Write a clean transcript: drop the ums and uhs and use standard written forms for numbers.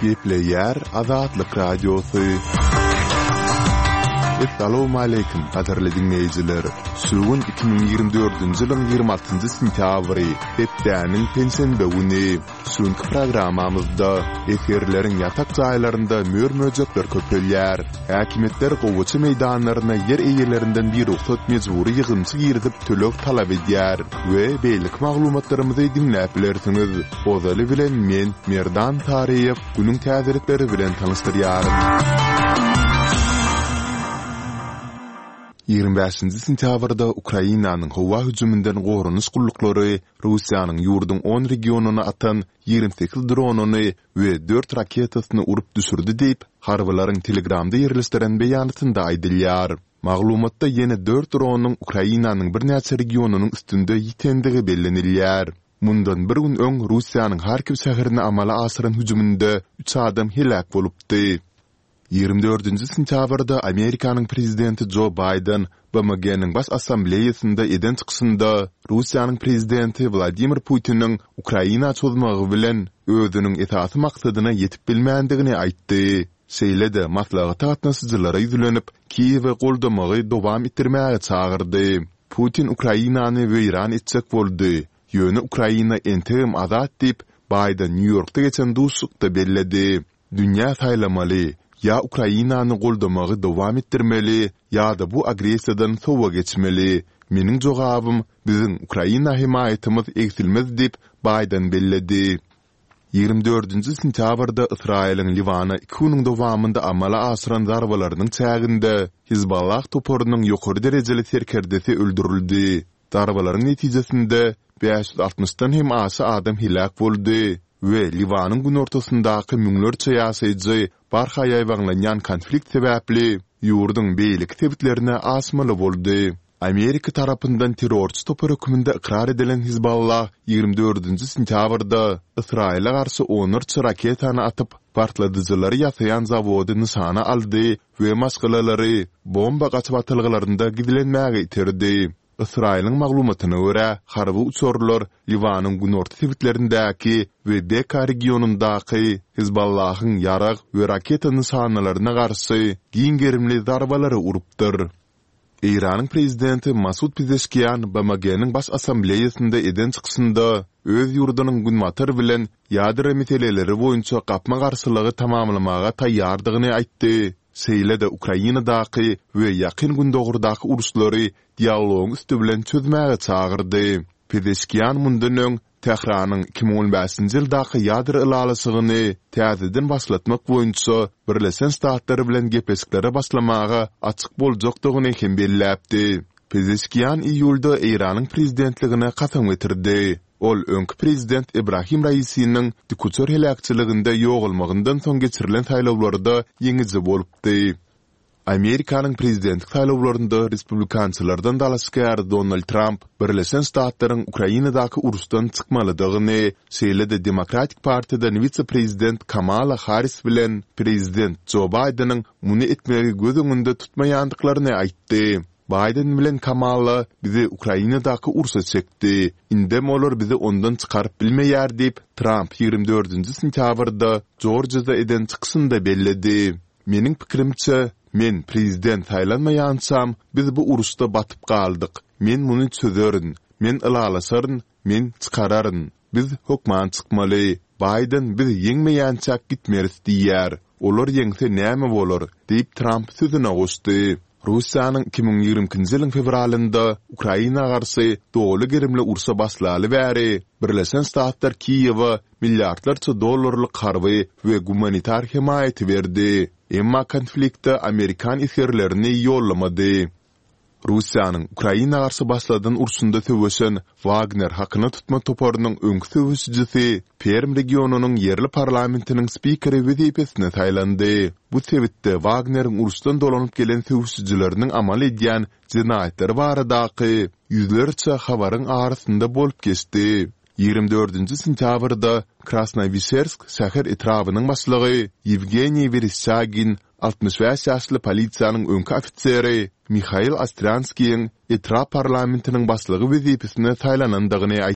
Gepleyer Azatlyk Radiosu. Assalamu alaykum qadarly dinleyijiler. Sugun 2024-nji ýylyň 26-njy sentýabry, hepdäniň pensiýa güni. Suňky programamyzda efirleriň ýatak jaýlarynda mör-möjekler köpelýär. Häkimetler gowuçy meýdanlaryna yer eýelerinden bir ruhsat mejbury ýygynçy girdip tölek talap edýär we beýlik maglumatlarymyzy dinläp bilersiňiz. Ozaly bilen men Merdan Taryýew günüň täzelikleri bilen tanystyryarym. 25-nji sentýabrda Ukrainanyň howa hüjümünden gorunuş gullukları Russiýanyň ýurdun 10 regionuny atan 28 dronuny we 4 raketasyny urup düşürdi diýip harbylaryň Telegramda ýerleşdiren beýanatynda aýdylýar. Maglumatda ýene 4 dronuň Ukrainanyň bir näçe regionunyň üstünde ýitendigi bellenilýär. Mundan bir gün öň Russiýanyň Harkiv şäherine amala asyran hüjümünde 3 adam helak bolupdy. 24-nji sentýabrda Amerikanyň prezidenti Joe Biden BMG-niň bas assambleýasynda eden çykysynda Russiýanyň prezidenti Vladimir Putiniň Ukraina çözmegi bilen özüniň esasy maksadyna ýetip bilmändigini aýtdy. Şeýle-de maslahat gatnaşyjylara ýüzlenip Kiýewe goldamagy dowam etdirmäge çagyrdy. Putin Ukrainany weýran etjek boldy. Ýöne Ukraina entegim azat diýip Biden New Yorkda geçen duşlukda belledi. Dünýä saýlamaly, ya Ukrainany goldamagy dowam etdirmeli, ya da bu agresiýadan sowa geçmeli. Meniň jogabym biziň Ukraina himaýetimiz eksilmez diýip Biden belledi. 24-nji sentýabrda Israýelyň Liwana 2 güniň dowamynda amala asyran zarbalarynyň çäginde Hizballah toporunyň ýokary derejeli serkerdesi öldürildi. Zarbalaryň netijesinde 560-dan hem aşy adam helak boldy we Liwanyň gün ortasyndaky müňlerçe ýaşaýjy barha ýaýbanlanýan konflikt sebäpli ýurdun beýlik tebitlerine asmaly boldy. Amerika tarapyndan terrorçy topar hökmünde ikrar edilen Hizballah 24-nji sentýabrda Israýla garşy 10 raketany atyp partladyjylary ýasaýan zawody nysana aldy we maskılalary bomba gaçyp atylgylarynda gidilenmäge iterdi. Israýlyň maglumatyna görä, harby uçurlar Liwanyň günorta tebitlerindäki we Beka regionundaky Hizballahyň ýarag we raketa nysanalarına garşy giňgerimli zarbalary urupdyr. Iranyň prezidenti Masud Pezeshkian BMG-niň bas assambleýasynda eden çykysynda öz ýurdunyň günmatyr bilen ýadra meseleleri boýunça gapma garşylygy tamamlamaga taýýardygyny aýtdy. Şeýle-de Ukrainadaky we ýakyn gündogurdaky uruşlary dialogyň üstü bilen çözmäge çagyrdy. Pezeshkian mundan öň Tehranyň 2015-nji ýyldaky ýadra ylalasygyny täzeden başlatmak boýunça Birleşen Ştatlar bilen gepesklere başlamaga açyk boljakdygyny hem belläpdi. Pezeshkian iýulda Iranyň prezidentligine kasam getirdi. Ol öňkü prezident Ibrahim Raisiňiň dikuçor helakçylygynda ýogulmagyndan soň geçirilen saýlawlarda ýeňizi bolupdy. Amerikanyň prezidentlik saýlawlarynda respublikançylardan dalaşykar Donald Trump Birleşen Ştatlaryň Ukrainadaky uruşdan çykmalydygyny, şeýle-de Demokratik Partiýadan vice-prezident Kamala Harris bilen prezident Joe Bidenyň muny etmegi göz öňünde tutmaýandyklaryny aýtdy. Biden bilen Kamala bizi Ukrainadaky ursa çekdi. Indem olar bizi ondan çykaryp bilmeýär diýip Trump 24-nji sentýabrda Georgia'da eden çykysynda belledi. Meniň pikirimçe, men prezident saýlanmaýansam, biz bu urusda batyp galdyk. Men muny çözerin, men ılalasaryn, men çykararyn. Biz hökman çykmaly. Biden biz ýeňmeýänçäk gitmeris diýär. Olar ýeňse näme bolar diýip Trump sözüne goşdy. Russiýanyň 2020-nji ýylyň fevralynda Ukraina garşy dogly gerimli ursa baslaly bäri Birleşen Ştatlar Kiýewe milliardlarça dollarlyk harby we humanitar himaýet berdi. Emma konfliktde Amerikan iskerlerini ýollamady. Russiýanyň Ukraina garşy başladan urşunda töweşen Wagner hakyny tutma toparynyň öňkü töweşijisi Perm regionunyň yerli parlamentiniň spikeri wezipesine taýlandy. Bu sebäpde Wagner'iň urşdan dolanyp gelen töweşijileriniň amal edýän jinaýetleri baradaky ýüzlerçe habaryň arasynda bolup geçdi. 24-nji sentýabrda Krasnoyarsk şäher etrawynyň başlygy Yevgeniy Vereshchagin 65 ýaşly polisiýanyň öňkü ofiseri Mikhail Astranskiň etrap parlamentiniň başlygy wezipesine taýlanandygyny